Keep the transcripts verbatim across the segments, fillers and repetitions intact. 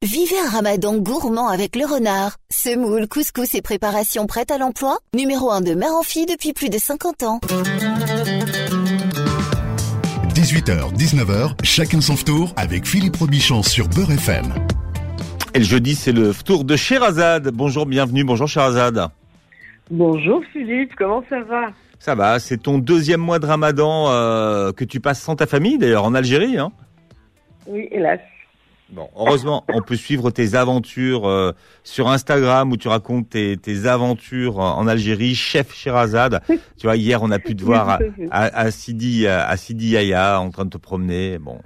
Vivez un ramadan gourmand avec le renard. Semoule, couscous et préparations prêtes à l'emploi. Numéro un de mère en fille depuis plus de cinquante ans. dix-huit heures dix-neuf heures, chacun son tour avec Philippe Robichon sur Beurre F M. Et le jeudi, c'est le tour de Sherazade. Bonjour, bienvenue. Bonjour Sherazade. Bonjour Philippe, comment ça va? Ça va, c'est ton deuxième mois de Ramadan euh, que tu passes sans ta famille, d'ailleurs en Algérie, hein? Oui, hélas. Bon, heureusement, on peut suivre tes aventures euh, sur Instagram où tu racontes tes, tes aventures en Algérie, chef Sherazade. Tu vois, hier, on a pu te voir à, à, à Sidi, à Sidi Yaya en train de te promener. Bon.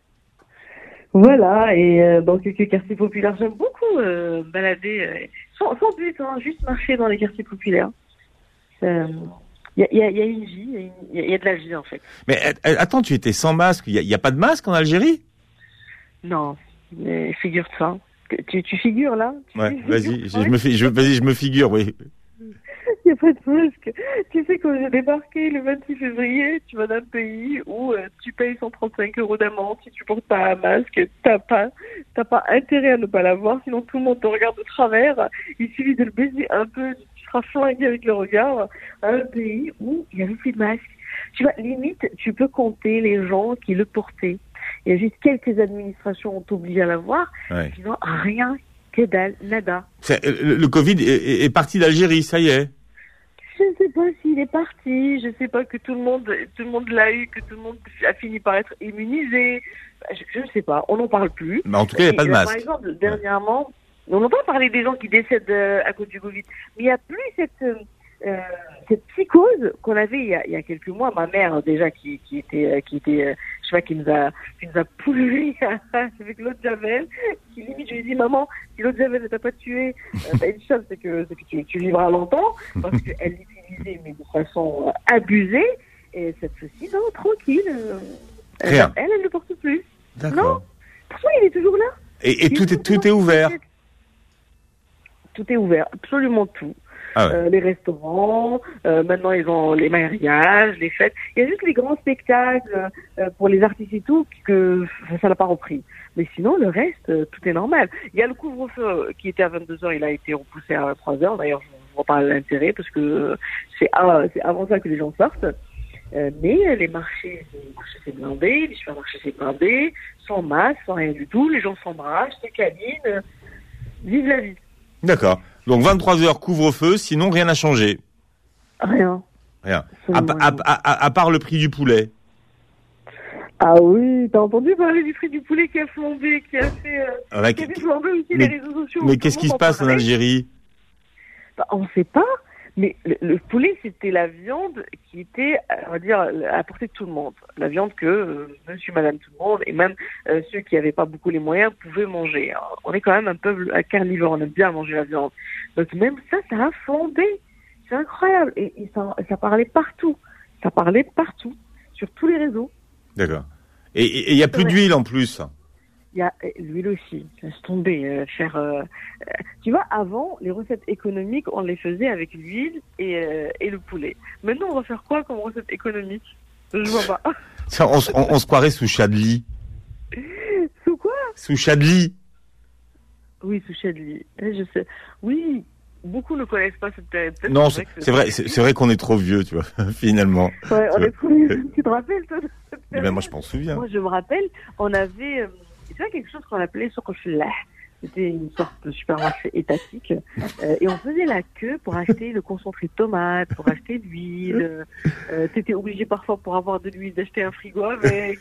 Voilà, et euh, dans quelques quartiers populaires, j'aime beaucoup euh, balader, euh, sans, sans but, hein, juste marcher dans les quartiers populaires. Il euh, y, a, y, a, y a une vie, il y, y a de la vie en fait. Mais attends, tu étais sans masque, il n'y a, a pas de masque en Algérie? Non. Mais figure-toi. Tu, tu figures là tu Ouais, figures, vas-y, je, je me fais, je, vas-y, je me figure, oui. Il n'y a pas de masque. Tu sais, quand j'ai débarqué le vingt-six février, tu vas d'un pays où euh, tu payes cent trente-cinq euros d'amende si tu portes pas un masque. T'as pas, t'as pas intérêt à ne pas l'avoir, sinon tout le monde te regarde de travers. Il suffit de le baiser un peu, tu seras flingué avec le regard. Un pays où il n'y avait plus de masque. Tu vois, limite, tu peux compter les gens qui le portaient. Il y a juste quelques administrations ont obligé à l'avoir, ouais. Sinon rien, que dalle, nada. C'est, le, le Covid est, est parti d'Algérie, ça y est. Je ne sais pas s'il est parti, je ne sais pas que tout le monde, tout le monde l'a eu, que tout le monde a fini par être immunisé. Je ne sais pas, on n'en parle plus. Mais en tout cas, il n'y a pas de masque. Par exemple, dernièrement, ouais. On n'a pas parlé des gens qui décèdent à cause du Covid, mais il n'y a plus cette... Euh, cette psychose qu'on avait il y, a, il y a quelques mois, ma mère déjà qui, qui était, qui était, euh, je sais pas, qui nous a, qui nous a pollué avec l'eau de javel, qui limite je lui ai dit maman, si l'eau de javel ne t'a pas tué, euh, bah, une chose c'est que, c'est que tu, tu vivras longtemps, parce qu'elle l'utilisait mais de façon euh, abusée, et cette fois-ci non tranquille, euh, Rien. Elle, elle ne porte plus. D'accord. Non, pourtant il est toujours là. Et, et tout est tout est ouvert. Tout est ouvert, absolument tout. Ah ouais. euh, les restaurants, euh, maintenant ils ont les mariages, les fêtes. Il y a juste les grands spectacles euh, pour les artistes et tout que ça n'a pas repris. Mais sinon le reste, euh, tout est normal. Il y a le couvre-feu qui était à vingt-deux heures, il a été repoussé à trois heures. D'ailleurs, je ne vois pas l'intérêt parce que c'est, ah, c'est avant ça que les gens sortent. Euh, mais les marchés, les marchés c'est blindé, les supermarchés c'est blindé, sans masque, sans rien du tout. Les gens s'embrassent, c'est câline, euh, vive la vie. D'accord. Donc vingt-trois heures couvre-feu, sinon rien n'a changé. Rien. Rien. À, à, à, à part le prix du poulet. Ah oui, t'as entendu parler du prix du poulet qui a flambé, qui a fait, euh, ouais, qui a fait flamber aussi mais, les réseaux sociaux. Mais qu'est-ce qui se passe en Algérie? Bah, on ne sait pas, mais le, le poulet c'était la viande qui était, on va dire, à la portée de tout le monde. La viande que euh, monsieur, madame, tout le monde, et même euh, ceux qui n'avaient pas beaucoup les moyens pouvaient manger. Alors, on est quand même un peuple carnivore, on aime bien manger la viande. Donc même ça, ça a flambé. C'est incroyable. Et, et ça, ça parlait partout. Ça parlait partout, sur tous les réseaux. D'accord. Et il n'y a plus ouais. d'huile en plus. Il y a l'huile aussi. Laisse tomber. Euh, faire, euh, euh, tu vois, avant, les recettes économiques, on les faisait avec l'huile et, euh, et le poulet. Maintenant, on va faire quoi comme recette économique? Je vois pas. on, on, on se croirait sous Chadli. Sous quoi? Sous Chadli. Oui, sous Chadli. Je sais. Oui. Beaucoup ne connaissent pas cette période. Non, c'est, c'est vrai, c'est, c'est vrai qu'on est trop vieux, tu vois, finalement. Ouais, on est trop vieux. Tu te rappelles, toi, de cette période? Ben, moi, je m'en souviens. Moi, je me rappelle, on avait, euh, tu vois, quelque chose qu'on appelait Sokofilah. C'était une sorte de supermarché étatique. Euh, et on faisait la queue pour acheter le concentré de tomate, pour acheter de l'huile. Euh, t'étais obligé parfois, pour avoir de l'huile, d'acheter un frigo avec.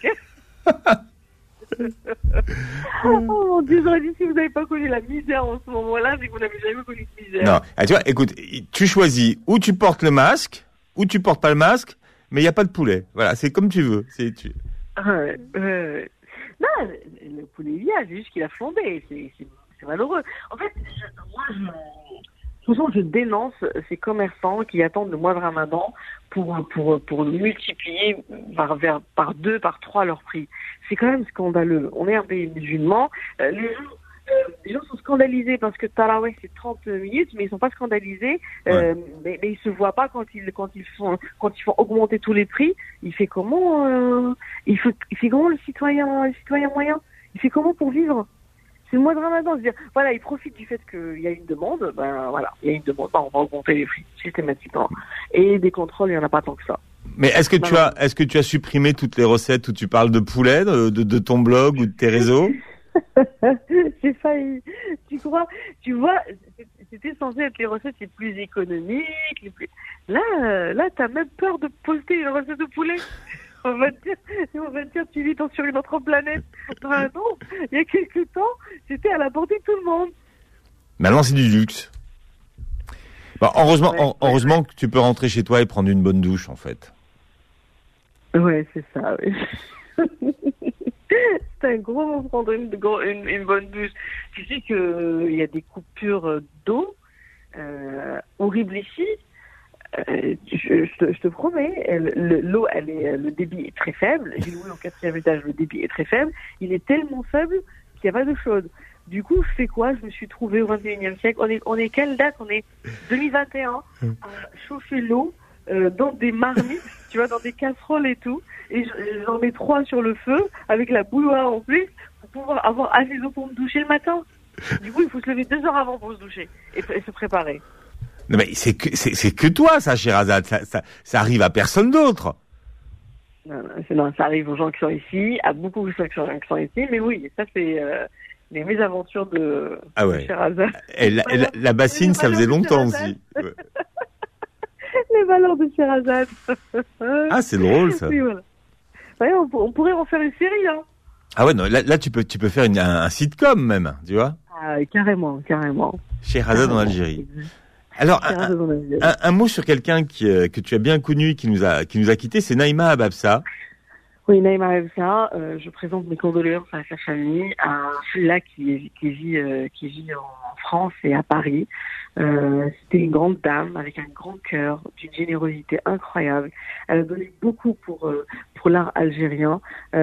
Oh mon Dieu, j'aurais dit si vous n'avez pas connu la misère en ce moment-là, c'est que vous n'avez jamais connu de misère. Non, ah, tu vois, écoute, tu choisis ou tu portes le masque, ou tu portes pas le masque, mais il n'y a pas de poulet. Voilà, c'est comme tu veux. C'est, tu... ouais, ouais. Non, le, le poulet il y a, c'est juste qu'il a flambé. C'est, c'est, c'est malheureux. En fait, je, moi, je... De toute façon, je dénonce ces commerçants qui attendent le mois de Ramadan pour pour pour multiplier par vers par deux, par trois leur prix. C'est quand même scandaleux. On est un pays musulman. Euh, les gens euh, les gens sont scandalisés parce que Taraweh c'est trente minutes, mais ils sont pas scandalisés. Euh, ouais. mais, mais ils se voient pas quand ils quand ils font quand ils font augmenter tous les prix. Il fait comment euh, il fait il fait comment le citoyen le citoyen moyen? Il fait comment pour vivre? c'est le mois de Ramadan. C'est-à-dire, voilà, ils profitent du fait qu'il y a une demande. Ben voilà, il y a une demande. Ben, on va augmenter les prix systématiquement. Et des contrôles, il n'y en a pas tant que ça. Mais est-ce que ben, tu as, est-ce que tu as supprimé toutes les recettes où tu parles de poulet, de, de, de ton blog ou de tes réseaux? J'ai failli. Tu crois? Tu vois, c'était censé être les recettes les plus économiques, les plus. Là, euh, là, t'as même peur de poster une recette de poulet. On va te dire, on va te dire, tu vis sur une autre planète. Ben non, il y a quelques temps, c'était à la portée de tout le monde. Maintenant, c'est du luxe. Bon, heureusement, ouais, en, heureusement ouais. que tu peux rentrer chez toi et prendre une bonne douche, en fait. Ouais, c'est ça, oui. C'est un gros mot, prendre une, une, une bonne douche. Tu sais qu'il euh, y a des coupures d'eau euh, horribles ici. Euh, je, je, te, je te promets, elle, le, l'eau, elle est, le débit est très faible. J'ai loué au quatrième étage, le débit est très faible. Il est tellement faible qu'il n'y a pas d'eau chaude. Du coup, je fais quoi? Je me suis trouvée au vingt et unième siècle. On est, on est quelle date? On est deux mille vingt et un à chauffer l'eau euh, dans des marmites, tu vois, dans des casseroles et tout. Et j'en mets trois sur le feu avec la bouilloire en plus pour pouvoir avoir assez d'eau pour me doucher le matin. Du coup, il faut se lever deux heures avant pour se doucher et, et se préparer. Non mais c'est que c'est, c'est que toi ça, Sherazade, ça, ça ça arrive à personne d'autre. Non, non, non, ça arrive aux gens qui sont ici, à beaucoup de gens qui sont, qui sont ici, mais oui, ça c'est euh, les mésaventures de, ah ouais. de Sherazade. Et la, la, la bassine, ça faisait longtemps aussi. Ouais. Les valeurs de Sherazade. Ah, c'est drôle ça. Oui, voilà. Ouais, on, on pourrait en faire une série, hein. Ah ouais, non, là, là tu peux tu peux faire une, un, un sitcom même, tu vois. Ah, carrément, carrément. Sherazade en Algérie. Alors, un, un, un mot sur quelqu'un qui, euh, que tu as bien connu, qui nous a, qui nous a quittés, c'est Naïma Hababsa. Oui, Naïma Hababsa, euh, je présente mes condoléances à sa famille, à celui-là qui, qui vit, euh, qui vit en France et à Paris. Euh, c'était une grande dame avec un grand cœur, d'une générosité incroyable. Elle a donné beaucoup pour, euh, pour l'art algérien.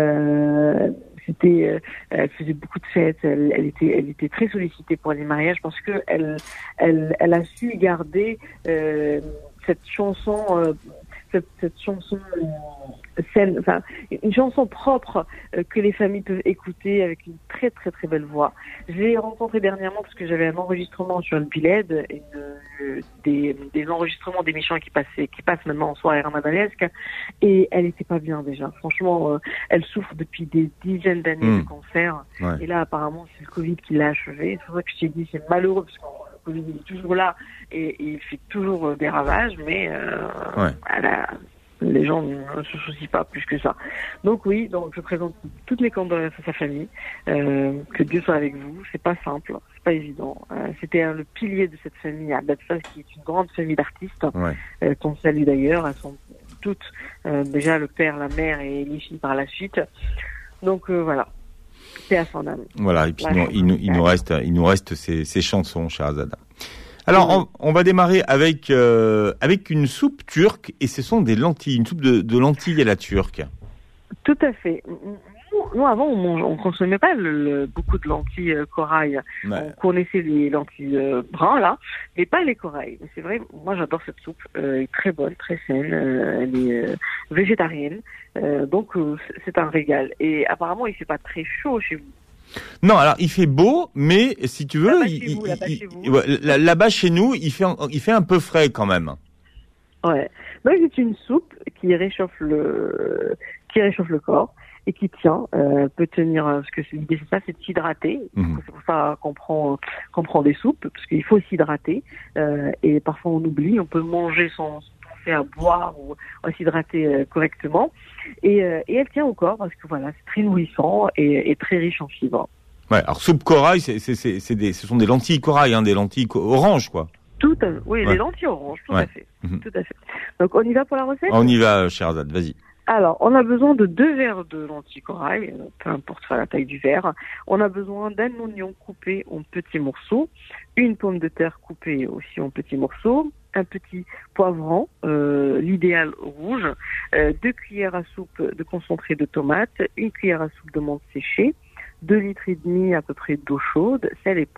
Euh, C'était, euh, elle faisait beaucoup de fêtes. Elle, elle était, elle était très sollicitée pour les mariages parce que elle, elle, elle a su garder euh, cette chanson, euh, cette, cette chanson euh, scène, enfin une chanson propre euh, que les familles peuvent écouter avec une très très très belle voix. Je l'ai rencontrée dernièrement parce que j'avais un enregistrement sur le Biled, une, euh, des, des enregistrements d'émissions qui passaient, qui passent maintenant en soirée ramadanesque, et elle était pas bien déjà. Franchement, euh, elle souffre depuis des dizaines d'années mmh. de cancer, ouais. Et là apparemment c'est le Covid qui l'a achevée. C'est pour ça que je t'ai dit c'est malheureux parce que le Covid est toujours là et, et il fait toujours euh, des ravages, mais euh, ouais. elle a, les gens ne se soucient pas plus que ça. Donc oui, donc je présente toutes mes condoléances à sa famille. Euh, que Dieu soit avec vous. C'est pas simple, c'est pas évident. Euh, c'était hein, le pilier de cette famille, Hababsa, qui est une grande famille d'artistes, ouais. euh, qu'on salue d'ailleurs. Elles sont toutes euh, déjà le père, la mère et les filles par la suite. Donc euh, voilà. C'est à son âme. Voilà. Et puis nous, il, nous, il nous reste, il nous reste ces, ces chansons, Sherazade. Alors, on, on va démarrer avec euh, avec une soupe turque, et ce sont des lentilles, une soupe de, de lentilles à la turque. Tout à fait. Nous, avant, on mange, on consommait pas le, le, beaucoup de lentilles euh, corail. Ouais. On connaissait les lentilles euh, bruns, là, mais pas les corail. Mais c'est vrai, moi, j'adore cette soupe. Euh, elle est très bonne, très saine. Euh, elle est euh, végétarienne. Euh, donc, euh, c'est un régal. Et apparemment, il fait pas très chaud chez vous. Non, alors il fait beau, mais si tu veux, là-bas il, chez vous, là-bas il, chez vous. Il, là-bas chez nous, il fait, il fait un peu frais quand même. Ouais. Donc c'est une soupe qui réchauffe le, qui réchauffe le corps et qui tient, euh, peut tenir, parce que l'idée c'est ça, c'est de s'hydrater. Mmh. C'est pour ça qu'on prend, qu'on prend des soupes, parce qu'il faut s'hydrater. Euh, et parfois on oublie, on peut manger sans penser à boire ou à s'hydrater euh, correctement. Et, euh, et elle tient au corps parce que voilà, c'est très nourrissant et, et très riche en fibres. Ouais, alors soupe corail, c'est, c'est, c'est, c'est des, ce sont des lentilles corail, hein, des lentilles co- oranges, quoi. Tout à, oui, ouais. Les lentilles oranges, tout ouais. à fait, mmh. tout à fait. Donc on y va pour la recette ? On y va, Sherazade, vas-y. Alors, on a besoin de deux verres de lentilles corail, peu importe la taille du verre. On a besoin d'un oignon coupé en petits morceaux, une pomme de terre coupée aussi en petits morceaux, un petit poivron, euh, l'idéal rouge, euh, deux cuillères à soupe de concentré de tomate, une cuillère à soupe de menthe séchée, deux litres et demi à peu près d'eau chaude, sel et poivre.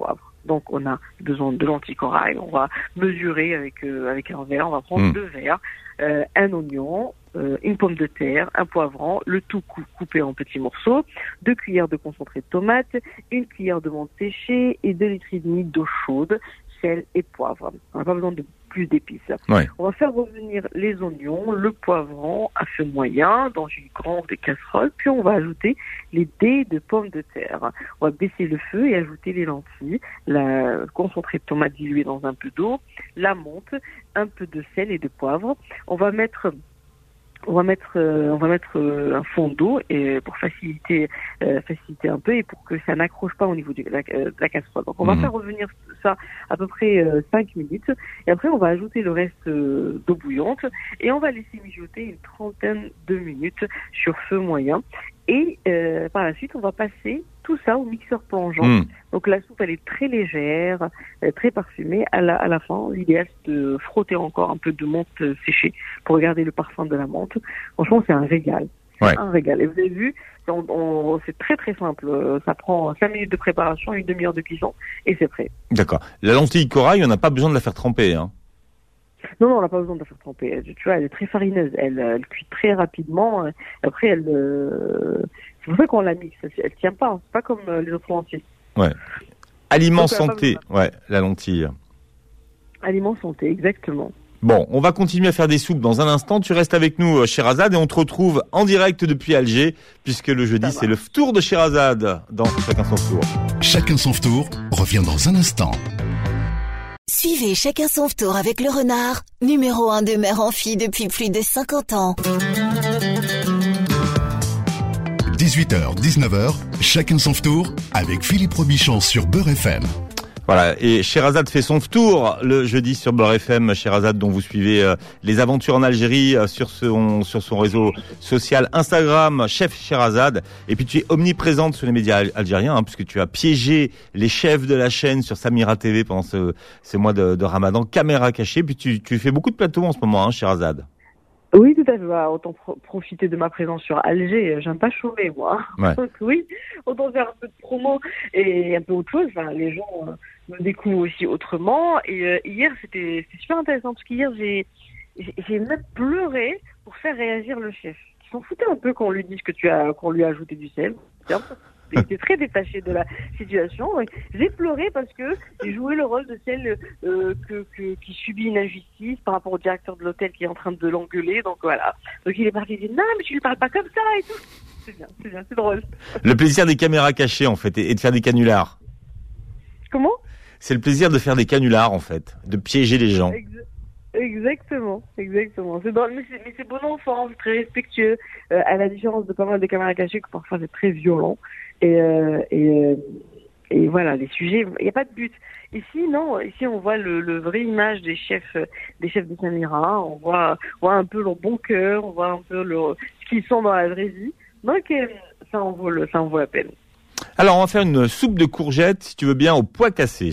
Donc, on a besoin de lentilles corail. On va mesurer avec euh, avec un verre. On va prendre mmh. deux verres, euh, un oignon, euh, une pomme de terre, un poivron, le tout cou- coupé en petits morceaux, deux cuillères de concentré de tomate, une cuillère de menthe séchée et deux litres et demi d'eau chaude, sel et poivre. On n'a pas besoin de plus d'épices. Ouais. On va faire revenir les oignons, le poivron à feu moyen dans une grande casserole, puis on va ajouter les dés de pommes de terre. On va baisser le feu et ajouter les lentilles, la concentré de tomate dilué dans un peu d'eau, la menthe, un peu de sel et de poivre. On va mettre On va mettre, euh, on va mettre euh, un fond d'eau et pour faciliter, euh, faciliter un peu et pour que ça n'accroche pas au niveau de la, euh, de la casserole. Donc on va mmh. faire revenir ça à peu près euh, cinq minutes et après on va ajouter le reste euh, d'eau bouillante et on va laisser mijoter une trentaine de minutes sur feu moyen. Et euh, par la suite, on va passer tout ça au mixeur plongeant. Mmh. Donc la soupe, elle est très légère, euh, très parfumée. À la, à la fin, l'idéal, c'est de frotter encore un peu de menthe euh, séchée pour garder le parfum de la menthe. Franchement, c'est un régal. C'est ouais. un régal. Et vous avez vu, on, on, c'est très très simple. Ça prend cinq minutes de préparation, une demi-heure de cuisson et c'est prêt. D'accord. La lentille corail, on n'a pas besoin de la faire tremper, hein. Non, non, on n'a pas besoin de la faire tremper. Tu vois, elle est très farineuse. Elle, elle cuit très rapidement. Après, elle, euh... c'est pour ça qu'on la mixe. Elle, elle tient pas. C'est pas comme les autres lentilles. Ouais. Aliment Donc, santé. Ouais, la lentille. Aliment santé, exactement. Bon, on va continuer à faire des soupes dans un instant. Tu restes avec nous, Sherazade, et on te retrouve en direct depuis Alger, puisque le jeudi, c'est le tour de Sherazade dans Chacun son tour. Chacun son tour revient dans un instant. Suivez Chacun son tour avec le renard, numéro un de Mère en Fille depuis plus de cinquante ans. dix-huit heures, dix-neuf heures, Chacun son tour avec Philippe Robichon sur Beurre F M. Voilà, et Sherazade fait son tour le jeudi sur Beurre F M. Sherazade, dont vous suivez euh, les aventures en Algérie euh, sur son sur son réseau social Instagram, Chef Sherazade. Et puis tu es omniprésente sur les médias algériens, hein, puisque tu as piégé les chefs de la chaîne sur Samira T V pendant ce, ce mois de, de Ramadan, caméra cachée. Puis tu, tu fais beaucoup de plateaux en ce moment, hein, Sherazade. Oui, tout à fait. Bah, autant pro- profiter de ma présence sur Alger. J'aime pas chômer, moi. Ouais. Donc oui, autant faire un peu de promo et un peu autre chose. Enfin, les gens euh, me découvrent aussi autrement. Et euh, hier, c'était, c'était super intéressant parce qu'hier, j'ai, j'ai, j'ai même pleuré pour faire réagir le chef. Ils s'en foutaient un peu qu'on lui dise que tu as, qu'on lui a ajouté du sel. Il était très détaché de la situation. J'ai pleuré parce que j'ai joué le rôle de celle euh, que, que, qui subit une injustice par rapport au directeur de l'hôtel qui est en train de l'engueuler. Donc voilà. Donc il est parti, il dit non mais tu lui parles pas comme ça et tout. C'est bien, c'est bien, c'est drôle. Le plaisir des caméras cachées en fait et de faire des canulars. Comment ? C'est le plaisir de faire des canulars en fait, de piéger les gens. Exact. Exactement, exactement. C'est drôle, mais c'est, mais c'est bon enfant, c'est très respectueux. Euh, à la différence de pas mal de caméras cachées, que parfois c'est très violent. Et, euh, et, euh, et voilà, les sujets, il n'y a pas de but. Ici, non, ici on voit le, le vrai image des chefs, des chefs de Samira. On voit, on voit un peu leur bon cœur, on voit un peu leur, ce qu'ils sont dans la vraie vie. Donc euh, ça en vaut le, ça en vaut la peine. Alors on va faire une soupe de courgettes, si tu veux bien, au pois cassé.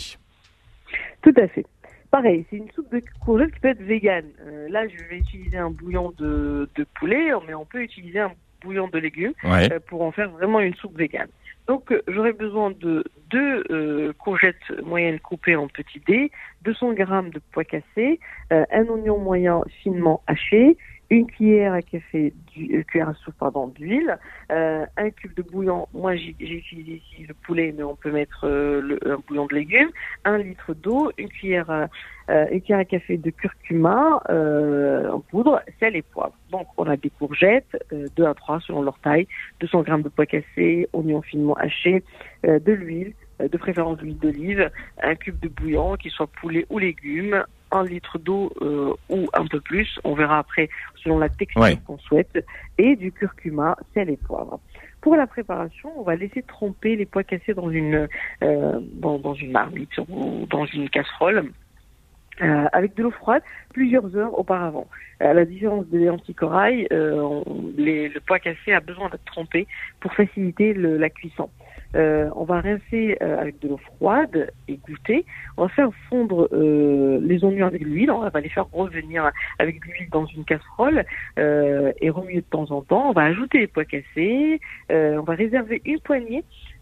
Tout à fait. Pareil, c'est une soupe de courgettes qui peut être végane. Euh, là, je vais utiliser un bouillon de, de poulet, mais on peut utiliser un bouillon de légumes ouais. euh, pour en faire vraiment une soupe végane. Donc, euh, j'aurai besoin de deux euh, courgettes moyennes coupées en petits dés, deux cents grammes de pois cassés, euh, un oignon moyen finement haché, une cuillère à café, du, euh, cuillère à soupe pardon d'huile, euh, un cube de bouillon. Moi j'ai, j'ai utilisé ici le poulet, mais on peut mettre euh, le, un bouillon de légumes, un litre d'eau, une cuillère, à, euh, une cuillère à café de curcuma euh, en poudre, sel et poivre. Donc on a des courgettes, euh, deux à trois selon leur taille, deux cents grammes de pois cassés, oignons finement hachés, euh, de l'huile, euh, de préférence de l'huile d'olive, un cube de bouillon, qu'il soit poulet ou légumes, un litre d'eau euh, ou un peu plus, on verra après selon la texture ouais. qu'on souhaite, et du curcuma, sel et poivre. Pour la préparation, on va laisser tremper les pois cassés dans une euh, dans, dans une marmite ou dans une casserole euh, avec de l'eau froide plusieurs heures auparavant. À la différence des lentilles corail, euh, on, les, le pois cassé a besoin d'être trempé pour faciliter le, la cuisson. Euh, on va rincer euh, avec de l'eau froide et goûter. On va faire fondre euh, les oignons avec l'huile. On va les faire revenir avec de l'huile dans une casserole euh, et remuer de temps en temps. On va ajouter les pois cassés. Euh, on va réserver une poignée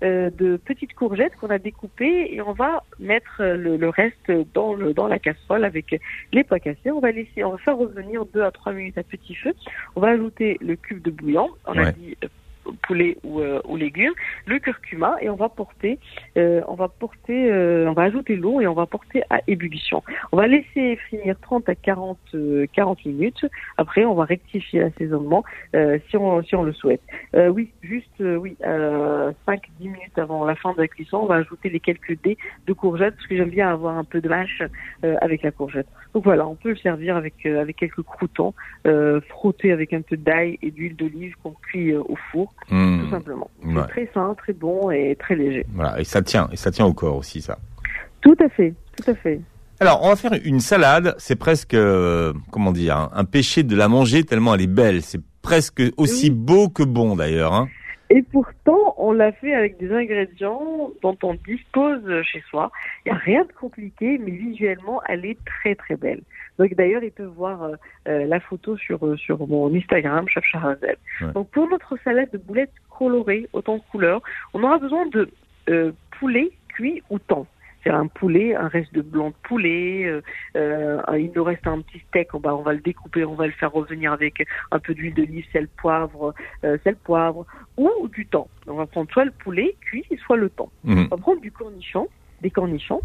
euh, de petites courgettes qu'on a découpées et on va mettre le, le reste dans, le, dans la casserole avec les pois cassés. On va laisser, on va faire revenir deux à trois minutes à petit feu. On va ajouter le cube de bouillon. On ouais. a dit euh, poulet ou, euh, ou légumes, le curcuma et on va porter, euh, on va porter, euh, on va ajouter l'eau et on va porter à ébullition. On va laisser finir trente à quarante, euh, quarante minutes. Après, on va rectifier l'assaisonnement euh, si on si on le souhaite. Euh, oui, juste euh, oui, euh, cinq à dix minutes avant la fin de la cuisson, on va ajouter les quelques dés de courgettes parce que j'aime bien avoir un peu de mâche euh, avec la courgette. Donc voilà, on peut le servir avec euh, avec quelques croûtons, euh, frottés avec un peu d'ail et d'huile d'olive qu'on cuit euh, au four. Mmh. Tout simplement. C'est ouais. très sain, très bon et très léger. Voilà, et ça tient, et ça tient au corps aussi, ça. Tout à fait, tout à fait. Alors, on va faire une salade. C'est presque, euh, comment dire, un, un péché de la manger tellement elle est belle. C'est presque aussi oui. beau que bon, d'ailleurs. Hein. Et pourtant, on l'a fait avec des ingrédients dont on dispose chez soi. Il n'y a rien de compliqué, mais visuellement, elle est très très belle. Donc d'ailleurs, ils peuvent voir euh, la photo sur sur mon Instagram, Chef Sherazade. Ouais. Donc pour notre salade de boulettes colorées, autant de couleurs, on aura besoin de euh, poulet cuit ou thon. C'est un poulet, un reste de blanc de poulet, euh, euh, il nous reste un petit steak, on va, on va le découper, on va le faire revenir avec un peu d'huile d'olive, sel, poivre, euh, sel, poivre, ou, ou du thon. On va prendre soit le poulet cuit, soit le thon. Mmh. On va prendre du cornichon, des cornichons,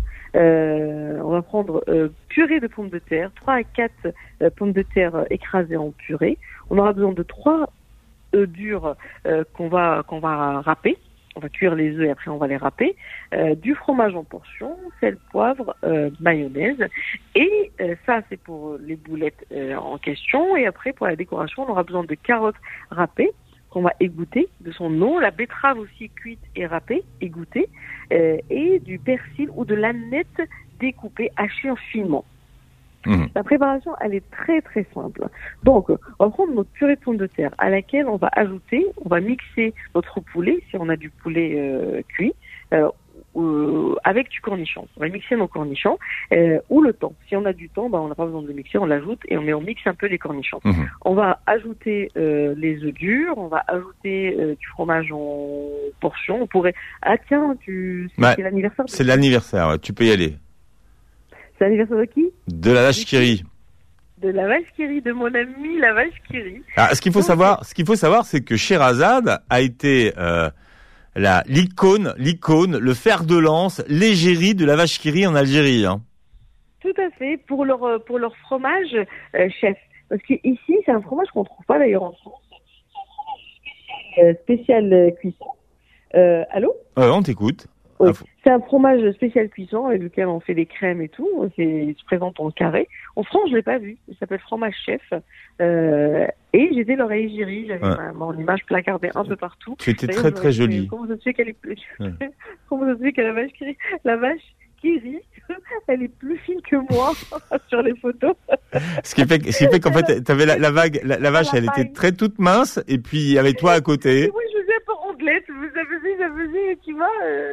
euh, on va prendre euh, purée de pommes de terre, trois à quatre euh, pommes de terre écrasées en purée. On aura besoin de trois œufs durs euh, qu'on va, qu'on va râper. On va cuire les œufs et après on va les râper. Euh, du fromage en portions, sel, poivre, euh, mayonnaise. Et euh, ça, c'est pour les boulettes euh, en question. Et après, pour la décoration, on aura besoin de carottes râpées qu'on va égoutter de son eau. La betterave aussi cuite et râpée, égouttée. Euh, et du persil ou de l'aneth découpée, hachée en finement. Mmh. La préparation, elle est très très simple. Donc, on va prendre notre purée de pommes de terre à laquelle on va ajouter, on va mixer notre poulet, si on a du poulet euh, cuit, euh, euh, avec du cornichon. On va mixer nos cornichons, euh, ou le thon. Si on a du thon, bah, on n'a pas besoin de le mixer, on l'ajoute et on, met, on mixe un peu les cornichons. Mmh. On va ajouter euh, les œufs durs, on va ajouter euh, du fromage en portions. On pourrait... Ah tiens, tu... c'est, ouais, c'est l'anniversaire de... C'est l'anniversaire, ouais. Tu peux y aller. C'est l'anniversaire de qui? De la vache qui rit. De la vache qui rit, de mon ami la vache qui rit. Alors, ce qu'il faut Donc, savoir, ce qu'il faut savoir, c'est que Sherazade a été euh, la l'icône, l'icône, le fer de lance, l'égérie de la vache qui rit en Algérie. Hein. Tout à fait, pour leur pour leur fromage euh, chef. Parce que ici, c'est un fromage qu'on trouve pas d'ailleurs en France. Euh, spécial euh, cuisson. Euh, allô? Euh, on t'écoute. Oui. C'est un fromage spécial cuisson avec lequel on fait des crèmes et tout. C'est, il se présente en carré. En France, je l'ai pas vu. Il s'appelle fromage chef. Euh, et j'étais leur égérie. J'avais ouais. ma, mon image placardée un peu partout. Tu étais très très jolie. Comment ça se fait qu'elle est plus... ouais. Comment ça se fait que la vache qui rit, la vache qui rit, elle est plus fine que moi sur les photos. Ce qui fait, ce qui fait qu'en fait, t'avais la, la vague, la, la vache, la elle paille. Était très toute mince, et puis il y avait toi à côté. Oui, je faisais un peu rondelette. Vous avez vu, ça faisait, tu vois. Euh...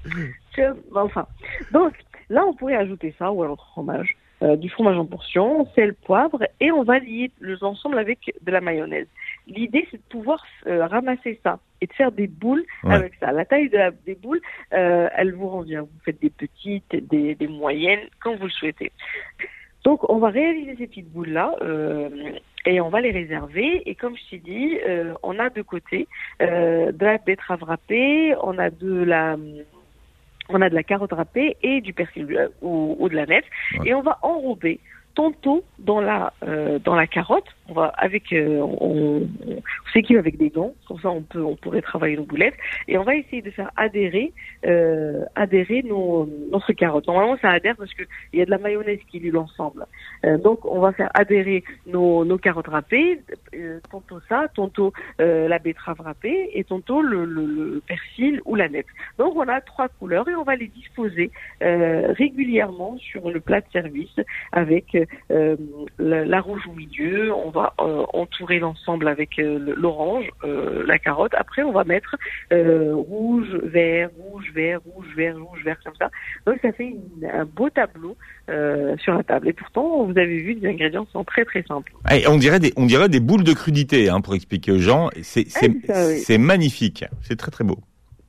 Enfin, donc là, on pourrait ajouter ça ou alors fromage, euh, du fromage en portions, sel, poivre, et on va lier l'ensemble avec de la mayonnaise. L'idée, c'est de pouvoir euh, ramasser ça et de faire des boules ouais. avec ça. La taille de la, des boules, euh, elle vous revient. Vous faites des petites, des, des moyennes, comme vous le souhaitez. Donc, on va réaliser ces petites boules-là euh, et on va les réserver. Et comme je t'ai dit, euh, on a de côté euh, de la betterave râpée, on a de la... On a de la carotte râpée et du persil euh, ou, ou de la nette. Ouais. Et on va enrober tantôt dans la euh, dans la carotte. On va avec euh, on, on s'équipe avec des gants, comme ça on peut on pourrait travailler nos boulettes et on va essayer de faire adhérer euh, adhérer nos notre carotte. Normalement ça adhère parce que il y a de la mayonnaise qui lie l'ensemble. Euh, donc on va faire adhérer nos nos carottes râpées, euh, tantôt ça, tantôt euh, la betterave râpée et tantôt le, le, le persil ou la nette. Donc on a trois couleurs et on va les disposer euh, régulièrement sur le plat de service avec euh, la, la rouge au milieu. On va euh, entourer l'ensemble avec euh, l'orange, euh, la carotte. Après, on va mettre euh, rouge, vert, rouge, vert, rouge, vert, rouge, vert, comme ça. Donc, ça fait une, un beau tableau euh, sur la table. Et pourtant, vous avez vu, les ingrédients sont très, très simples. Et on dirait des, on dirait des boules de crudité, hein, pour expliquer aux gens. C'est, c'est, ah, ça, oui. c'est magnifique. C'est très, très beau.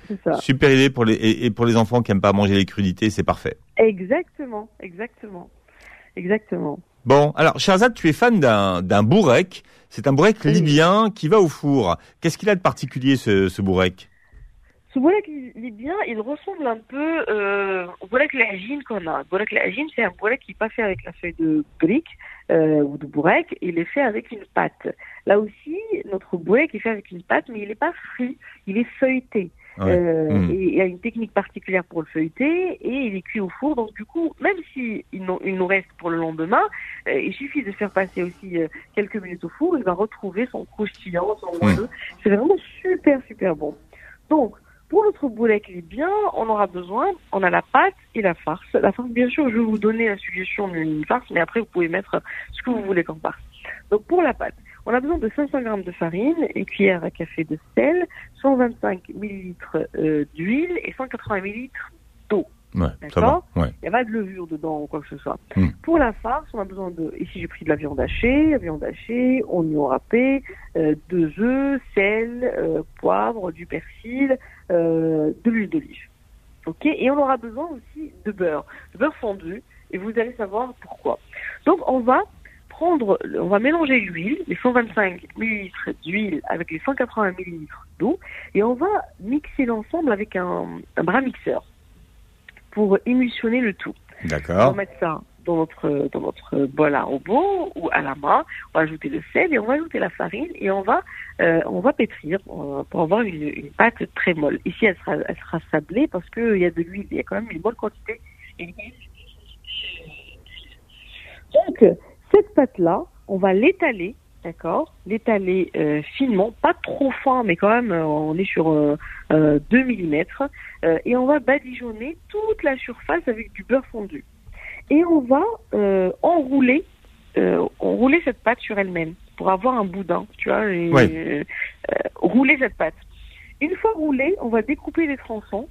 c'est ça. Super idée pour les et, et pour les enfants qui aiment pas manger les crudités, c'est parfait. Exactement, exactement, exactement. Bon, alors Sherazade, tu es fan d'un d'un bourrek. C'est un bourrek Oui. libyen qui va au four. Qu'est-ce qu'il a de particulier ce, ce bourrek? Ce bourrek libyen, il ressemble un peu euh, au bourrek l'agine qu'on a. Le bourrek l'agine, c'est un bourrek qui n'est pas fait avec la feuille de brique euh, ou de bourrek, il est fait avec une pâte. Là aussi, notre bourrek est fait avec une pâte, mais il n'est pas frit, il est feuilleté. Ouais. Euh, Mmh. Et il y a une technique particulière pour le feuilleter et il est cuit au four. Donc du coup, même si il nous, il nous reste pour le lendemain, euh, il suffit de faire passer aussi euh, quelques minutes au four, il va retrouver son croustillant, son moelleux. Mmh. C'est vraiment super super bon. Donc pour notre bourrek libyen, on aura besoin, on a la pâte et la farce. La farce, bien sûr, je vais vous donner la suggestion d'une farce, mais après vous pouvez mettre ce que vous voulez comme farce. Donc pour la pâte, on a besoin de cinq cents grammes de farine, une cuillère à café de sel, cent vingt-cinq millilitres euh, d'huile et cent quatre-vingts millilitres d'eau. Ouais, d'accord. Ouais. Il n'y a pas de levure dedans ou quoi que ce soit. Mm. Pour la farce, on a besoin de, ici j'ai pris de la viande hachée, la viande hachée, oignon râpé, euh, deux œufs, sel, euh, poivre, du persil, euh, de l'huile d'olive. Ok. Et on aura besoin aussi de beurre, de beurre fondu. Et vous allez savoir pourquoi. Donc on va prendre, on va mélanger l'huile, les cent vingt-cinq millilitres d'huile avec les cent quatre-vingts millilitres d'eau, et on va mixer l'ensemble avec un, un bras mixeur pour émulsionner le tout. D'accord. On va mettre ça dans notre dans notre bol à robot ou à la main. On va ajouter le sel et on va ajouter la farine et on va euh, on va pétrir euh, pour avoir une, une pâte très molle. Ici, elle sera elle sera sablée parce que il y a de l'huile, il y a quand même une bonne quantité. Donc cette pâte-là, on va l'étaler, d'accord, l'étaler euh, finement, pas trop fin, mais quand même, euh, on est sur euh, euh, deux millimètres, euh, et on va badigeonner toute la surface avec du beurre fondu. Et on va euh, enrouler, euh, enrouler cette pâte sur elle-même pour avoir un boudin, tu vois, et, Ouais. euh, euh, rouler cette pâte. Une fois roulée, on va découper les tronçons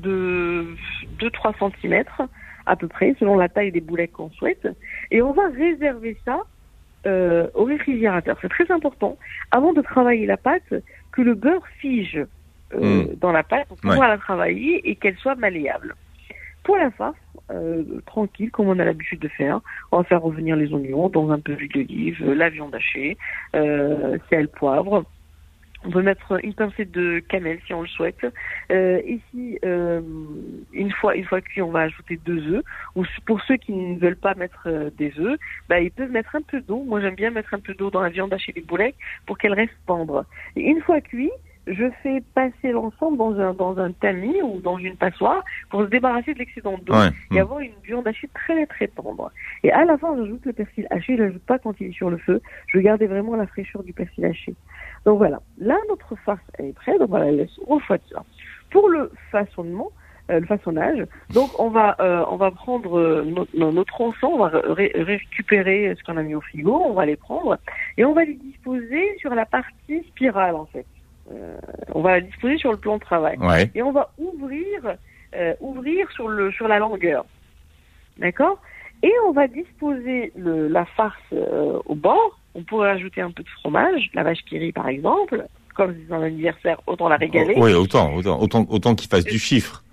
de deux à trois centimètres à peu près, selon la taille des boulets qu'on souhaite. Et on va réserver ça euh, au réfrigérateur. C'est très important, avant de travailler la pâte, que le beurre fige euh, Mmh. dans la pâte pour pouvoir Ouais. la travailler et qu'elle soit malléable. Pour la farce, euh, tranquille, comme on a l'habitude de faire, on va faire revenir les oignons dans un peu d'huile d'olive, la viande hachée, euh, sel, poivre. On peut mettre une pincée de cannelle si on le souhaite. Euh, ici, euh, une fois une fois cuit, on va ajouter deux œufs. Ou pour ceux qui ne veulent pas mettre euh, des œufs, bah, ils peuvent mettre un peu d'eau. Moi, j'aime bien mettre un peu d'eau dans la viande hachée des boulets pour qu'elle reste tendre. Et une fois cuit, je fais passer l'ensemble dans un dans un tamis ou dans une passoire pour se débarrasser de l'excédent d'eau Ouais. et Mmh. avoir une viande hachée très très tendre. Et à la fin, j'ajoute le persil haché. Je l'ajoute pas quand il est sur le feu. Je veux garder vraiment la fraîcheur du persil haché. Donc voilà. Là, notre farce elle est prête. Donc voilà, elle laisse refroidir. Pour le façonnement, euh, le façonnage, donc on va euh, on va prendre euh, nos, nos, nos tronçons, on va ré- récupérer ce qu'on a mis au frigo, on va les prendre et on va les disposer sur la partie spirale en fait. Euh, on va la disposer sur le plan de travail. Ouais. Et on va ouvrir, euh, ouvrir sur le sur la longueur, d'accord. Et on va disposer le, la farce euh, au bord. On pourrait ajouter un peu de fromage, la vache qui rit par exemple. Comme c'est son anniversaire, autant la régaler. Oui, autant, autant, autant, autant qu'il fasse du chiffre.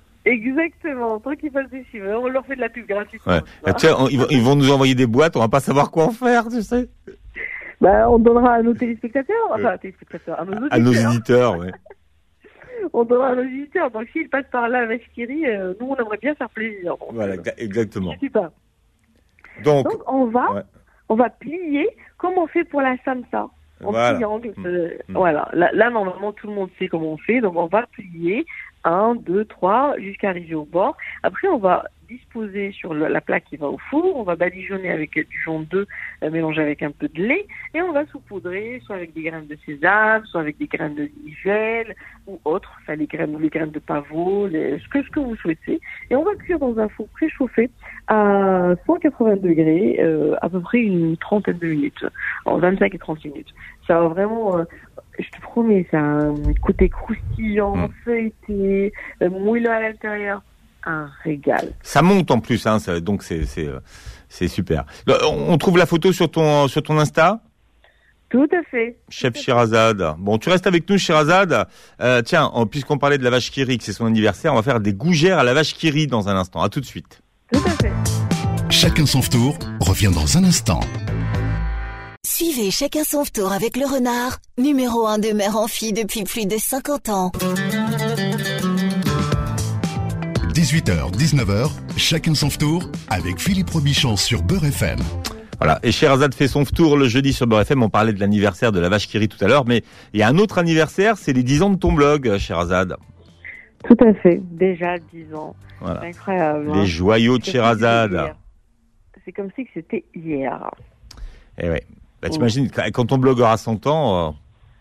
Exactement, tant qu'ils fassent des chiffres. On leur fait de la pub gratuitement. Ouais. tu vois. Tu sais, on- ils, vont, ils vont nous envoyer des boîtes, on va pas savoir quoi en faire, tu sais. Bah, on donnera à nos téléspectateurs, enfin, téléspectateurs, à nos auditeurs. À nos éditeurs, ouais. On donnera à nos auditeurs. Donc, s'ils passent par là, vache qui rit, euh, nous, on aimerait bien faire plaisir. Donc, Voilà, euh, exa- exactement. je sais pas. Donc, Donc, on va, ouais. on va plier comme on fait pour la samsa. En Voilà. triangle. Mm. euh, Mm. Voilà. Là, là, normalement, tout le monde sait comment on fait. Donc, on va plier un, deux, trois, jusqu'à arriver au bord. Après, on va disposer sur le- la plaque qui va au four. On va badigeonner avec du jaune d'œuf euh, mélangé avec un peu de lait. Et on va saupoudrer soit avec des graines de sésame, soit avec des graines de nigel ou autres. Enfin, les graines, les graines de pavot, les, ce que, ce que vous souhaitez. Et on va cuire dans un four préchauffé à cent quatre-vingts degrés, euh, à peu près une trentaine de minutes. En vingt-cinq et trente minutes. Ça va vraiment, euh, je te promets, ça a un côté croustillant, Mm. feuilleté, euh, moelleux à l'intérieur. Un régal. ça monte en plus, hein, ça, donc c'est, c'est, euh, c'est super. On on trouve la photo sur ton, sur ton Insta? Tout à fait. Chef Sherazade. Bon, tu restes avec nous, Sherazade. Euh, tiens, on, puisqu'on parlait de la vache qui rit, que c'est son anniversaire, on va faire des gougères à la vache qui rit dans un instant. À tout de suite. Tout à fait. Chacun son tour revient dans un instant. Suivez Chacun son tour avec le renard, numéro un de mère en fille depuis plus de cinquante ans. dix-huit heures, dix-neuf heures, Chacun son tour avec Philippe Robichon sur Beurre F M. Voilà, et Sherazade fait son tour le jeudi sur Beurre F M. On parlait de l'anniversaire de la vache qui rit tout à l'heure, mais il y a un autre anniversaire, c'est les dix ans de ton blog, Sherazade. Tout à fait, déjà dix ans. Voilà. C'est incroyable. Les hein. joyaux de C'est Sherazade. C'est comme si c'était hier. Eh ouais. Bah, t'imagines, quand ton blog aura cent ans... Euh...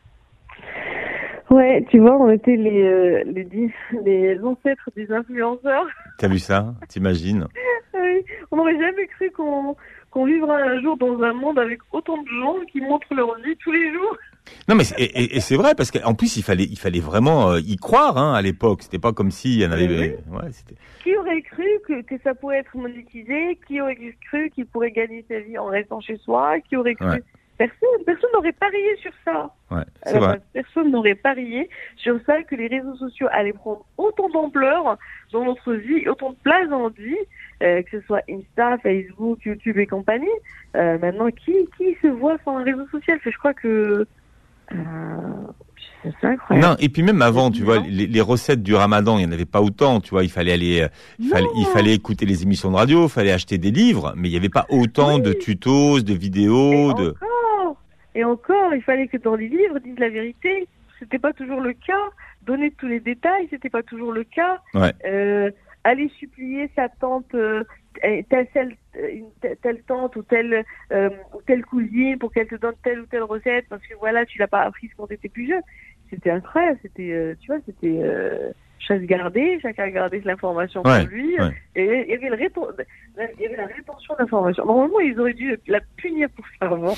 Ouais, tu vois, on était les, euh, les, dix, les ancêtres des influenceurs. T'as vu ça? T'imagines? Oui, on n'aurait jamais cru qu'on qu'on vivrait un jour dans un monde avec autant de gens qui montrent leur vie tous les jours. Non mais c'est, et, et c'est vrai parce qu'en plus il fallait il fallait vraiment euh, y croire hein, à l'époque. C'était pas comme si il y en avait. Oui. Ouais, c'était... Qui aurait cru que, que ça pourrait être monétisé? Qui aurait cru qu'il pourrait gagner sa vie en restant chez soi? Qui aurait cru? Ouais. Personne, personne n'aurait parié sur ça. Ouais, c'est Alors, vrai. personne n'aurait parié sur ça que les réseaux sociaux allaient prendre autant d'ampleur dans notre vie, autant de place dans notre vie, euh, que ce soit Insta, Facebook, YouTube et compagnie. Euh, maintenant, qui qui se voit sans un réseau social? Je crois que euh, c'est incroyable. Non, et puis même avant, tu vois, les, les recettes du Ramadan, il n'y en avait pas autant, tu vois, il fallait aller, il fallait, il fallait écouter les émissions de radio, il fallait acheter des livres, mais il n'y avait pas autant Oui. de tutos, de vidéos, Et de... encore, et encore, il fallait que dans les livres disent la vérité. C'était pas toujours le cas. Donner tous les détails, c'était pas toujours le cas. Ouais. Euh, aller supplier sa tante, euh, telle, telle, telle, telle tante ou telle, euh, ou telle cousine pour qu'elle te donne telle ou telle recette parce que voilà, tu l'as pas apprise quand tu étais plus jeune. C'était incroyable. C'était, euh, tu vois, c'était euh, chasse gardée. Chacun gardait l'information Ouais, pour lui. ouais. Et il y avait le répo- il y avait la rétention d'informations. Normalement, ils auraient dû la punir pour ça avant.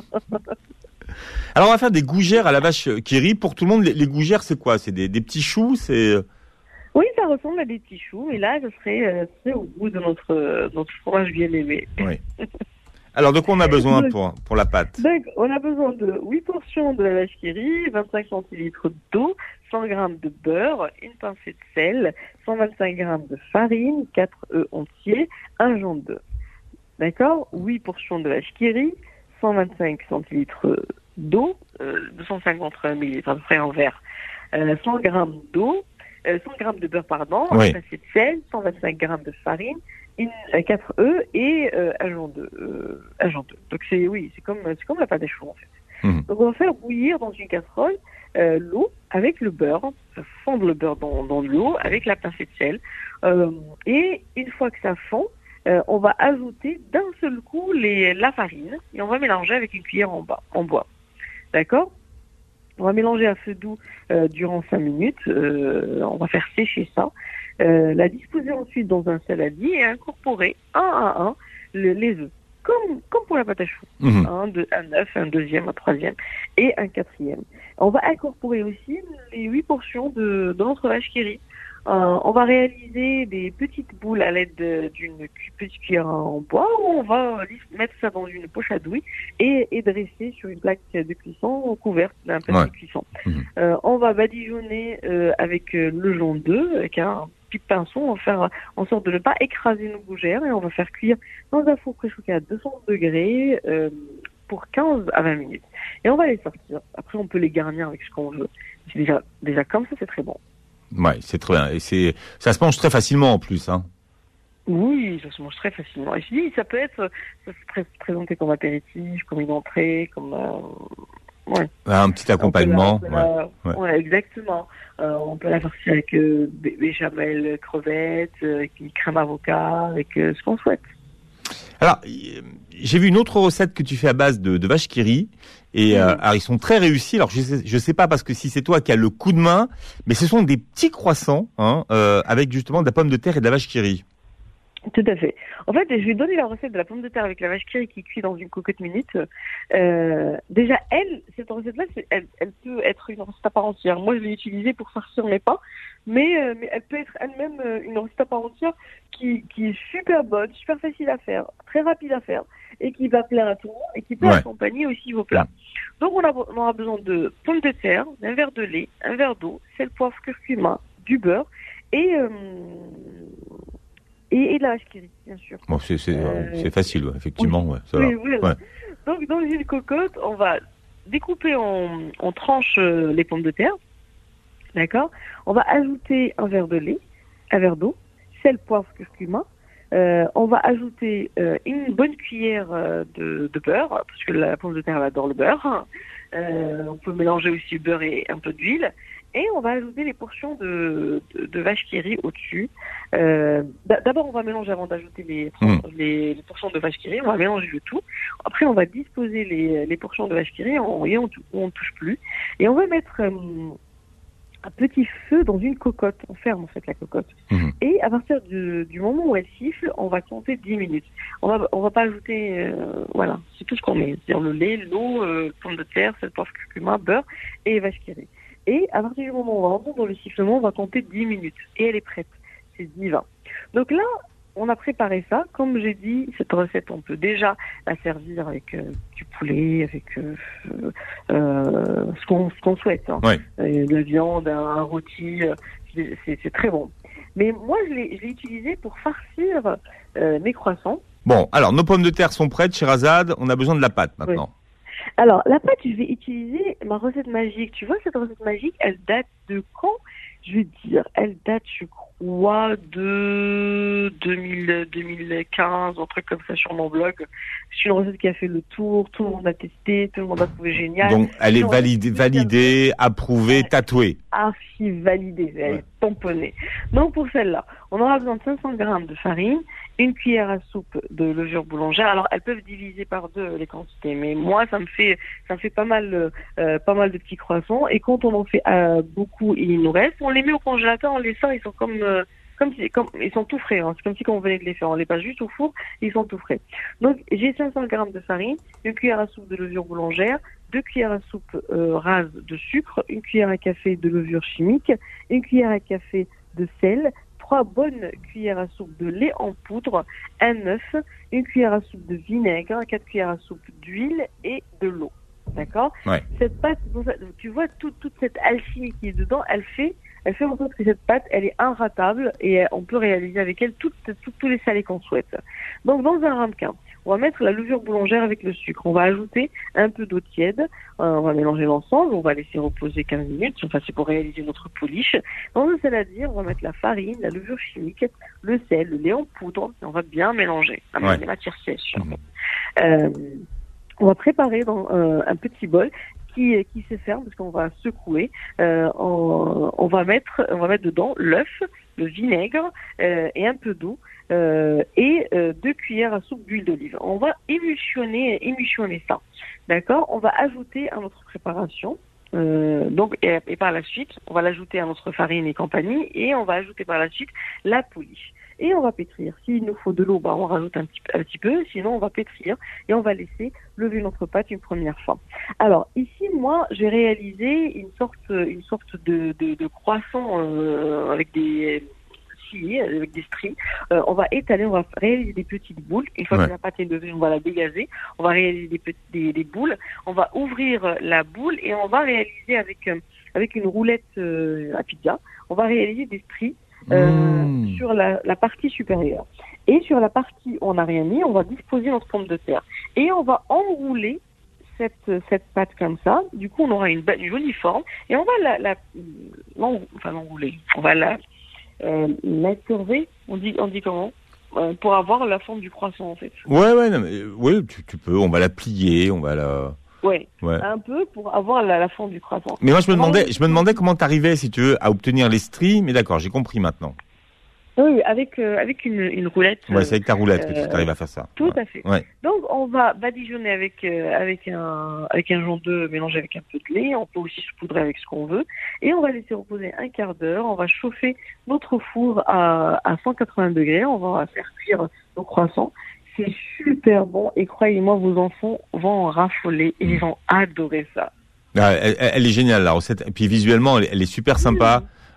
Alors on va faire des gougères à la vache qui rit pour tout le monde. Les, les gougères, c'est quoi? C'est des, des petits choux, c'est... Oui, ça ressemble à des petits choux. Et là, ce serait, euh, ce serait au goût de notre, euh, notre fromage bien aimé. Oui. Alors de quoi on a besoin pour, pour la pâte? Donc, on a besoin de huit portions de la vache qui rit, vingt-cinq centilitres d'eau, cent grammes de beurre, une pincée de sel, cent vingt-cinq grammes de farine, quatre œufs entiers, un jaune d'œuf. D'accord? huit portions de vache qui rit, cent vingt-cinq centilitres d'eau, euh, deux cent cinquante millilitres à peu près en verre, euh, cent grammes d'eau, euh, cent grammes de beurre, pardon, Oui. une pincée de sel, cent vingt-cinq grammes de farine, une, euh, quatre œufs et euh, un jaune d'œuf. Euh, un jaune d'œuf. Donc c'est, oui, c'est comme, c'est comme la pâte à choux en fait. Mmh. Donc on va faire bouillir dans une casserole euh, l'eau avec le beurre, faire fondre le beurre dans, dans l'eau avec la pincée de sel. Euh, et une fois que ça fond, euh, on va ajouter d'un seul coup les, la farine et on va mélanger avec une cuillère en, bas, en bois. D'accord? On va mélanger à feu doux euh, durant cinq minutes. Euh, on va faire sécher ça. Euh, la disposer ensuite dans un saladier et incorporer un à un le, les œufs. Comme, comme pour la pâte à choux. Mmh. Un, deux, un œuf, un deuxième, un troisième et un quatrième. On va incorporer aussi les huit portions de, de notre vache qui rit. Euh, on va réaliser des petites boules à l'aide de- d'une cu- petite cuillère en bois où on va mettre ça dans une poche à douille et, et dresser sur une plaque de cuisson couverte d'un plat Ouais. de cuisson. Mhm. Euh, on va badigeonner euh, avec euh, le jaune d'œuf, avec un petit pinceau, on va faire en sorte de ne pas écraser nos gougères et on va faire cuire dans un four préchauffé à deux cents degrés euh, pour quinze à vingt minutes. Et on va les sortir. Après, on peut les garnir avec ce qu'on veut. C'est déjà, déjà comme ça, c'est très bon. Ouais, c'est très bien. Et c'est, ça se mange très facilement en plus, hein. Oui, ça se mange très facilement. Et je dis, ça peut être, ça se pré- présenter comme apéritif, comme une entrée, comme, euh, ouais. Un petit accompagnement. On peut la- on peut la- ouais, ouais, exactement. Euh, on peut la farcir avec euh, bé- béchamel, crevettes, euh, avec une crème avocat, avec euh, ce qu'on souhaite. Alors, y- j'ai vu une autre recette que tu fais à base de, de vache qui rit. Et Mhm. euh, alors ils sont très réussis. Alors je sais, je sais pas parce que si c'est toi qui as le coup de main, mais ce sont des petits croissants hein, euh, avec justement de la pomme de terre et de la vache qui rit. Tout à fait. En fait, je vais donner la recette de la pomme de terre avec la vache qui rit qui cuit dans une cocotte minute. Euh, déjà, elle, cette recette-là, c'est- elle, elle peut être une recette à part entière. Moi, je l'ai utilisée pour farcir mes pains, mais, euh, mais elle peut être elle-même euh, une recette à part entière qui, qui est super bonne, super facile à faire, très rapide à faire. et qui va plaire à tout le monde et qui peut Ouais. accompagner aussi vos plats. Donc on, a, on aura besoin de pommes de terre, d'un verre de lait, un verre d'eau, sel, poivre, curcuma, du beurre et, euh, et, et de la vache qui rit, bien sûr. Bon, c'est, c'est, Euh, c'est facile, ouais, effectivement, oui. ouais, ça Oui, va. oui, Ouais. Donc dans une cocotte, on va découper en, en tranches euh, les pommes de terre. D'accord. On va ajouter un verre de lait, un verre d'eau, sel, poivre, curcuma. Euh, on va ajouter euh, une bonne cuillère euh, de, de beurre, parce que la pomme de terre elle adore le beurre. Euh, on peut mélanger aussi le beurre et un peu d'huile. Et on va ajouter les portions de, de, de vache qui rit au-dessus. Euh, d'abord, on va mélanger avant d'ajouter les, Mmh. les, les portions de vache qui rit. On va mélanger le tout. Après, on va disposer les, les portions de vache qui rit et on ne touche plus. Et on va mettre euh, un petit feu dans une cocotte. On ferme en fait la cocotte. Mmh. Et à partir du, du moment où elle siffle, on va compter dix minutes. On va, on va pas ajouter, euh, voilà, c'est tout ce qu'on met. C'est-à-dire le lait, l'eau, euh, pommes de terre, sel, poivre, curcuma, beurre et vache qui rit. Et à partir du moment où on va entendre le sifflement, on va compter dix minutes. Et elle est prête. C'est divin. Donc là, on a préparé ça. Comme j'ai dit, cette recette, on peut déjà la servir avec euh, du poulet, avec euh, euh, ce qu'on ce qu'on souhaite. Hein. Ouais. Euh, de la viande, un rôti, euh, c'est, c'est, c'est très bon. Mais moi, je l'ai, je l'ai utilisé pour farcir euh, mes croissants. Bon, alors, nos pommes de terre sont prêtes, Sherazade. On a besoin de la pâte maintenant. Oui. Alors, la pâte, je vais utiliser ma recette magique. Tu vois, cette recette magique, elle date de quand? Je vais dire, elle date, je crois, de deux mille, deux mille quinze, un truc comme ça sur mon blog. C'est une recette qui a fait le tour, tout le monde a testé, tout le monde a trouvé génial. Donc, elle est validée, validée, approuvée, tatouée. Archi validée, elle est tamponnée. Donc, pour celle-là, on aura besoin de cinq cents grammes de farine, une cuillère à soupe de levure boulangère. Alors, elles peuvent diviser par deux les quantités, mais moi, ça me fait, ça me fait pas mal, euh, pas mal de petits croissants. Et quand on en fait euh, beaucoup, il nous reste. On les met au congélateur, on les sort, ils sont comme, euh, comme, si, comme, ils sont tout frais. Hein. C'est comme si quand on venait de les faire, on les passe juste au four, ils sont tout frais. Donc, j'ai cinq cents grammes de farine, une cuillère à soupe de levure boulangère, deux cuillères à soupe euh, rases de sucre, une cuillère à café de levure chimique, une cuillère à café de sel, trois bonnes cuillères à soupe de lait en poudre, un œuf, une cuillère à soupe de vinaigre, quatre cuillères à soupe d'huile et de l'eau. D'accord? Ouais. Cette pâte, tu vois, toute, toute cette alchimie qui est dedans, elle fait, elle fait en sorte que cette pâte, elle est inratable et on peut réaliser avec elle toutes, toutes, tous les salés qu'on souhaite. Donc, dans un ramequin, on va mettre la levure boulangère avec le sucre. On va ajouter un peu d'eau tiède. Euh, on va mélanger l'ensemble. On va laisser reposer quinze minutes. Enfin, c'est pour réaliser notre pouliche. Dans un saladier, on va mettre la farine, la levure chimique, le sel, le lait en poudre. Et on va bien mélanger. Avec Ouais. des matières sèches. Mmh. Euh, on va préparer dans euh, un petit bol qui, qui se ferme parce qu'on va secouer. Euh, on, on va mettre, on va mettre dedans l'œuf, le vinaigre euh, et un peu d'eau. Euh, et euh, deux cuillères à soupe d'huile d'olive. On va émulsionner, émulsionner ça. D'accord? On va ajouter à notre préparation. Euh, donc et, et par la suite, on va l'ajouter à notre farine et compagnie, et on va ajouter par la suite la pouliche. Et on va pétrir. S'il nous faut de l'eau, bah on rajoute un petit, un petit peu. Sinon, on va pétrir et on va laisser lever notre pâte une première fois. Alors ici, moi, j'ai réalisé une sorte, une sorte de, de, de croissant euh, avec des avec des stries. Euh, on va étaler, on va réaliser des petites boules. Une fois Ouais. que la pâte est levée, on va la dégazer. On va réaliser des, petits, des, des boules. On va ouvrir la boule et on va réaliser avec, euh, avec une roulette euh, à pizza, on va réaliser des stries euh, Mmh. sur la, la partie supérieure. Et sur la partie où on n'a rien mis, on va disposer notre pomme de terre. Et on va enrouler cette, cette pâte comme ça. Du coup, on aura une, une jolie forme. Et on va la, la, l'en- enfin, l'enrouler. On va la, euh, l'incurver. On dit, on dit comment? Euh, pour avoir la forme du croissant, en fait. Ouais, ouais, non, mais, euh, ouais, tu, tu peux, on va la plier, on va la... Ouais. Ouais. Un peu pour avoir la, la forme du croissant. Mais moi, je me On va demandais, enlever- je me demandais comment t'arrivais, si tu veux, à obtenir les stries, mais d'accord, j'ai compris maintenant. Oui, avec, euh, avec une, une roulette. Ouais, c'est avec ta roulette que euh, tu arrives à faire ça. Tout Ouais. à fait. Ouais. Donc, on va badigeonner avec, euh, avec un, avec un jaune d'œuf mélangé avec un peu de lait. On peut aussi saupoudrer avec ce qu'on veut. Et on va laisser reposer un quart d'heure. On va chauffer notre four à, à cent quatre-vingts degrés. On va faire cuire nos croissants. C'est super bon. Et croyez-moi, vos enfants vont en raffoler et ils vont adorer ça. Ah, elle, elle est géniale, la recette. Et puis visuellement, elle, elle est super sympa.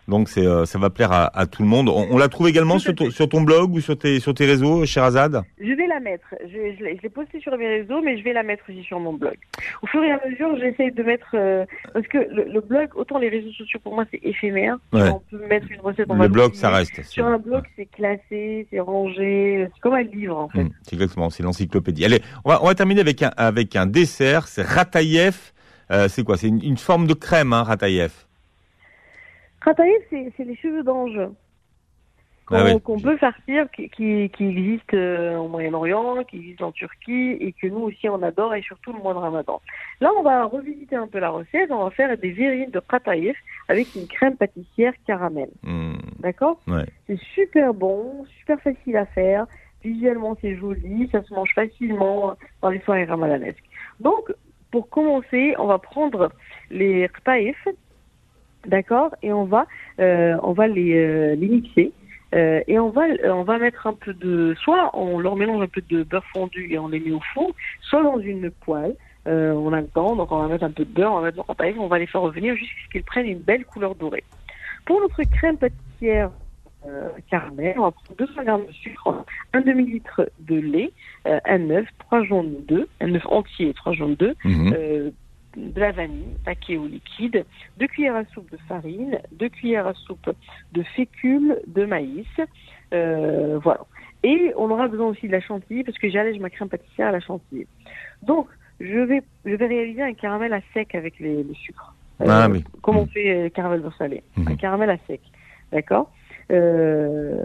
Donc c'est euh, ça va plaire à, à tout le monde. On, on la trouve également sur ton, sur ton blog ou sur tes sur tes réseaux, Sherazade? Je vais la mettre. Je, je, l'ai, je l'ai postée sur mes réseaux, mais je vais la mettre aussi sur mon blog. Au fur et à mesure, j'essaie de mettre euh, parce que le, le blog, autant les réseaux sociaux pour moi c'est éphémère. Ouais. On peut mettre une recette. On le blog, ça reste. Sur un blog, c'est classé, c'est rangé, c'est comme un livre en fait. Mmh, c'est exactement, c'est l'encyclopédie. Allez, on va on va terminer avec un avec un dessert. C'est Rataïef. Euh, c'est quoi? C'est une, une forme de crème, hein, Rataïef. Rataïef, c'est, c'est les cheveux d'ange qu'on, ah oui. qu'on peut farcir, qui, qui, qui existent euh, au Moyen-Orient, qui existent en Turquie et que nous aussi on adore, et surtout le mois de Ramadan. Là, on va revisiter un peu la recette. On va faire des verrines de Rataïef avec une crème pâtissière caramel. Mmh. D'accord? Ouais. C'est super bon, super facile à faire. Visuellement, c'est joli, ça se mange facilement dans les soirées ramadanesques. Donc, pour commencer, on va prendre les Rataïef. D'accord, et on va euh, on va les euh, les mixer euh, et on va on va mettre un peu de, soit on leur mélange un peu de beurre fondu et on les met au four, soit dans une poêle. Euh, on a le temps, donc on va mettre un peu de beurre, on va mettre le Rataïef, on va les faire revenir jusqu'à ce qu'ils prennent une belle couleur dorée. Pour notre crème pâtissière euh, caramel, on va prendre deux cents grammes de sucre, un demi-litre de lait, euh, un œuf, trois jaunes d'œufs, un œuf entier et trois jaunes d'œufs. Mmh. Euh, de la vanille, paquet ou liquide, deux cuillères à soupe de farine, deux cuillères à soupe de fécule de maïs, euh, voilà. Et on aura besoin aussi de la chantilly parce que j'allège ma crème pâtissière à la chantilly. Donc, je vais, je vais réaliser un caramel à sec avec les, le sucre. Euh, ah, oui. Comme on fait le caramel beurre salé. Mmh. Un caramel à sec. D'accord? Euh...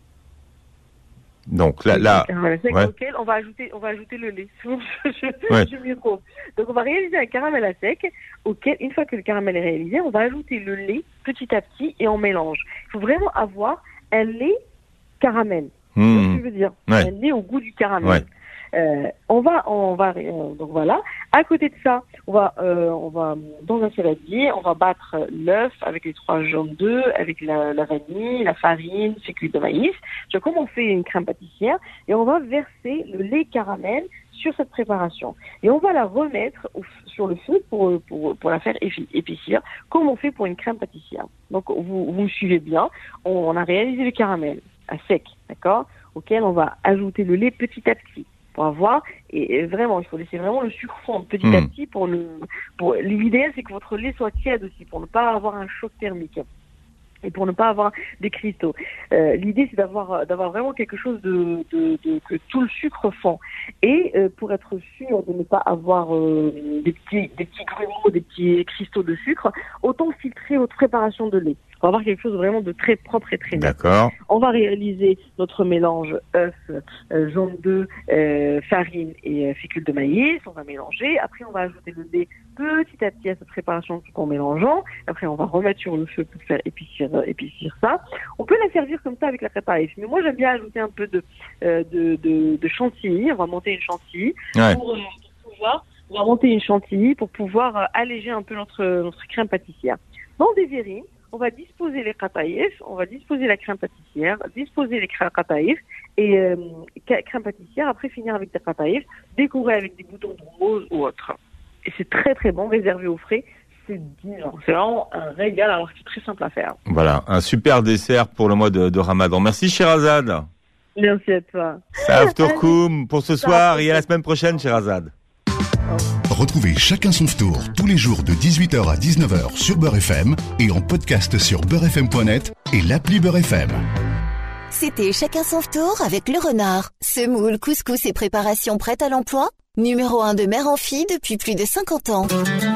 Donc là, là, ouais. Auquel on va ajouter, on va ajouter le lait. je, je, ouais. je m'y trompe. Donc on va réaliser un caramel à sec. Auquel, une fois que le caramel est réalisé, on va ajouter le lait petit à petit et on mélange. Il faut vraiment avoir un lait caramel. Mmh. C'est ce que je veux dire. Ouais. Un lait au goût du caramel. Ouais. Euh, on va, on va, euh, donc voilà. À côté de ça, on va, euh, on va dans un saladier, on va battre l'œuf avec les trois jaunes d'œufs, avec la, la vanille, la farine, fécule de maïs. Tu vois, comme on fait une crème pâtissière, et on va verser le lait caramel sur cette préparation. Et on va la remettre au, sur le feu pour, pour, pour la faire épaissir, comme on fait pour une crème pâtissière. Donc vous, vous me suivez bien. On, on a réalisé le caramel à sec, d'accord, auquel on va ajouter le lait petit à petit. Pour avoir, et vraiment, il faut laisser vraiment le sucre fondre petit mmh. à petit pour le, pour, l'idéal, c'est que votre lait soit tiède aussi, pour ne pas avoir un choc thermique. Et pour ne pas avoir des cristaux. Euh, l'idée, c'est d'avoir, d'avoir vraiment quelque chose de, de, de que tout le sucre fond. Et euh, pour être sûr de ne pas avoir euh, des petits, des petits grumeaux, des petits cristaux de sucre, autant filtrer votre préparation de lait. On va avoir quelque chose vraiment de très propre et très net. D'accord. On va réaliser notre mélange œuf, euh, jaune d'œuf, euh, farine et euh, fécule de maïs. On va mélanger. Après, on va ajouter le lait petit à petit à cette préparation tout en mélangeant. Après, on va remettre sur le feu pour faire épaissir, euh, épaissir ça. On peut la servir comme ça avec la préparation. Mais moi, j'aime bien ajouter un peu de, euh, de, de, de chantilly. On va monter une chantilly ouais. pour, euh, pour pouvoir, on va monter une chantilly pour pouvoir euh, alléger un peu notre, notre crème pâtissière. Dans des verrines, on va disposer les Rataïef, on va disposer la crème pâtissière, disposer les Rataïef et euh, crème pâtissière, après finir avec des Rataïef, décorer avec des boutons de rose ou autre. Et c'est très très bon, réservé au frais, c'est divin. C'est vraiment un régal alors que c'est très simple à faire. Voilà, un super dessert pour le mois de, de Ramadan. Merci Sherazade. Merci à toi. Saaf Tourkoum pour ce soir et à la semaine prochaine Sherazade. Retrouvez Chacun son tour tous les jours de dix-huit heures à dix-neuf heures sur Beurre F M et en podcast sur beurre f m point net et l'appli Beurre F M. C'était Chacun son tour avec le renard. Semoule, couscous et préparation prête à l'emploi. Numéro un de mère en fille depuis plus de cinquante ans.